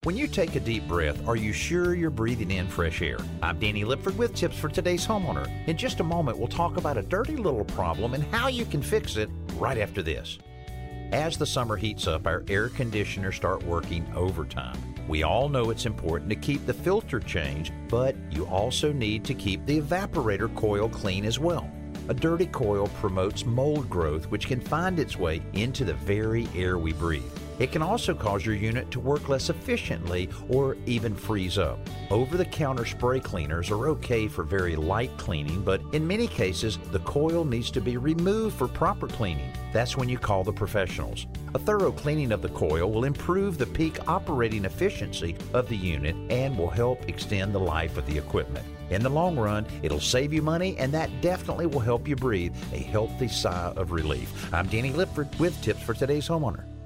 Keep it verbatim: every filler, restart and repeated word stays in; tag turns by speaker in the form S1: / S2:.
S1: When you take a deep breath, are you sure you're breathing in fresh air? I'm Danny Lipford with tips for today's homeowner. In just a moment, we'll talk about a dirty little problem and how you can fix it right after this. As the summer heats up, our air conditioners start working overtime. We all know it's important to keep the filter changed, but you also need to keep the evaporator coil clean as well. A dirty coil promotes mold growth, which can find its way into the very air we breathe. It can also cause your unit to work less efficiently or even freeze up. Over-the-counter spray cleaners are okay for very light cleaning, but in many cases, the coil needs to be removed for proper cleaning. That's when you call the professionals. A thorough cleaning of the coil will improve the peak operating efficiency of the unit and will help extend the life of the equipment. In the long run, it'll save you money, and that definitely will help you breathe a healthy sigh of relief. I'm Danny Lipford with tips for today's homeowner.